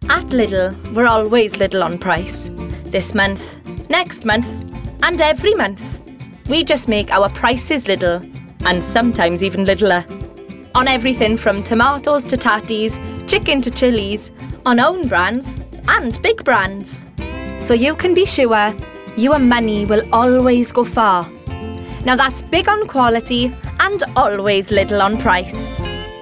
At Lidl, we're always little on price. This month, next month, and every month. We just make our prices little, and sometimes even littler. On everything from tomatoes to tatties, chicken to chilies, on own brands and big brands. So you can be sure your money will always go far. Now that's big on quality and always little on price.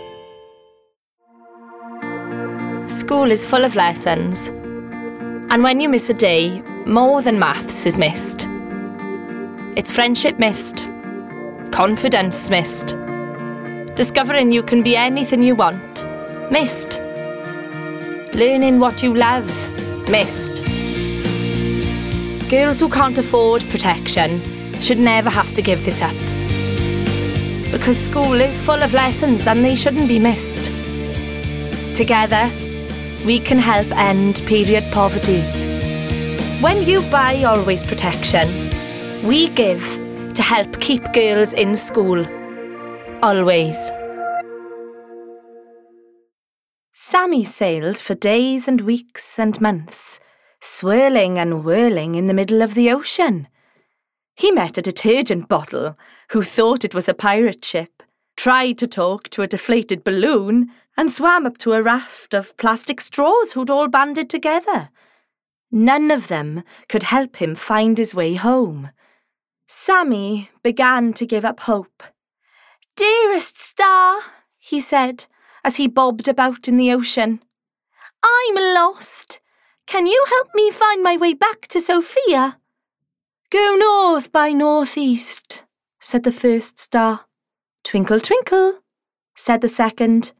School is full of lessons. And when you miss a day, more than maths is missed. It's friendship missed. Confidence missed. Discovering you can be anything you want, missed. Learning what you love, missed. Girls who can't afford protection should never have to give this up. Because school is full of lessons and they shouldn't be missed. Together, we can help end period poverty. When you buy Always Protection, we give to help keep girls in school. Always. Sammy sailed for days and weeks and months, swirling and whirling in the middle of the ocean. He met a detergent bottle who thought it was a pirate ship, tried to talk to a deflated balloon, and swam up to a raft of plastic straws who'd all banded together. None of them could help him find his way home. Sammy began to give up hope. "Dearest star," he said, as he bobbed about in the ocean, "I'm lost. Can you help me find my way back to Sophia?" "Go north by northeast," said the first star. "Twinkle, twinkle," said the second.